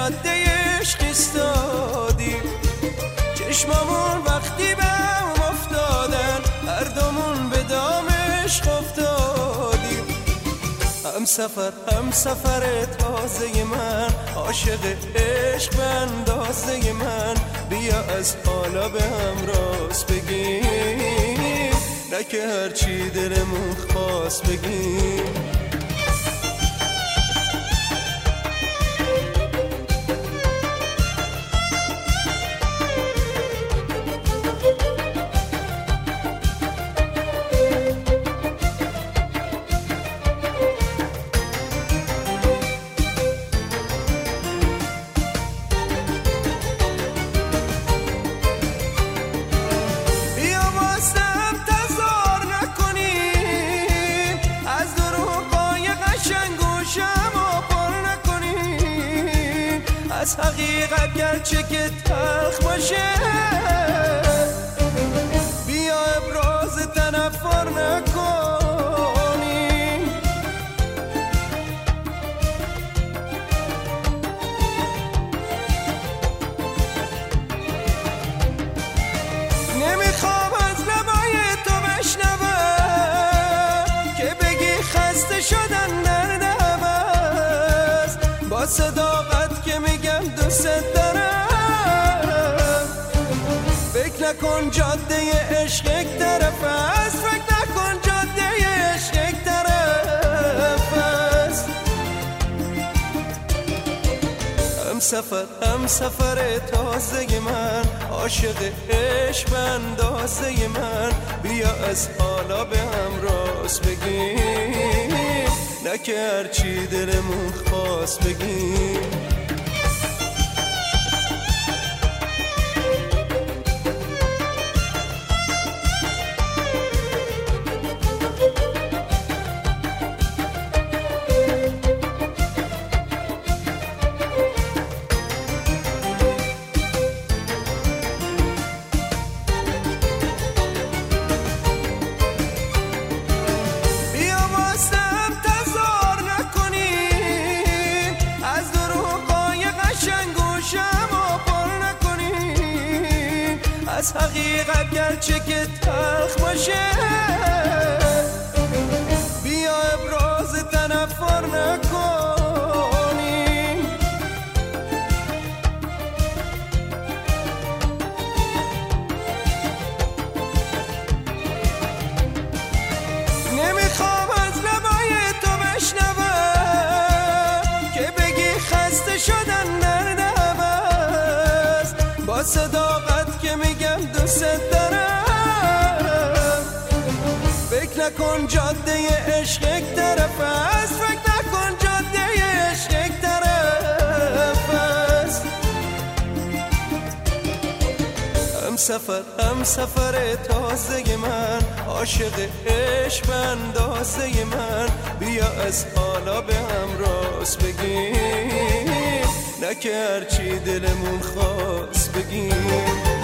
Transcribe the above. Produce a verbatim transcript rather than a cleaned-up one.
جاده عشق ایستادیم، چشمامون وقتی به هم افتادن هر دومون به دام عشق افتادیم. هم سفر هم سفر تازه من، عاشق عشق به اندازه من، بیا از حالا به هم راست بگیم، نه که هرچی دلمون خواست بگیم. از حقیقت گرچه که تلخ باشه، بیا ابراز تنفر نکنیم. نمیخوام از لبای تو بشنوم که بگی خسته شدن در نبست، با صداقت که میگم دوست دارم. فکر نکن جاده عشق یک طرف است، فکر نکن جاده عشق یک طرف است. هم سفر هم سفر تازه من، عاشق عشق به اندازه من، بیا از حالا به هم راست بگیم، نه که هرچی دلمون خواست بگیم. از حقیقت گرچه که تلخ باشه، بیا ابراز تنفر نکنیم. نمیخوام از لبای تو بشنوم که بگی خسته شدن در نبست، با صداقت که میگم دوست دارم. فکر نکن جاده عشق یک طرف است، فکر نکن جاده عشق یک طرف است. هم سفر هم سفر تازه من، عاشق عشق به اندازه من، بیا از حالا به هم راست بگیم، نه که هرچی دلمون خواست بگیم.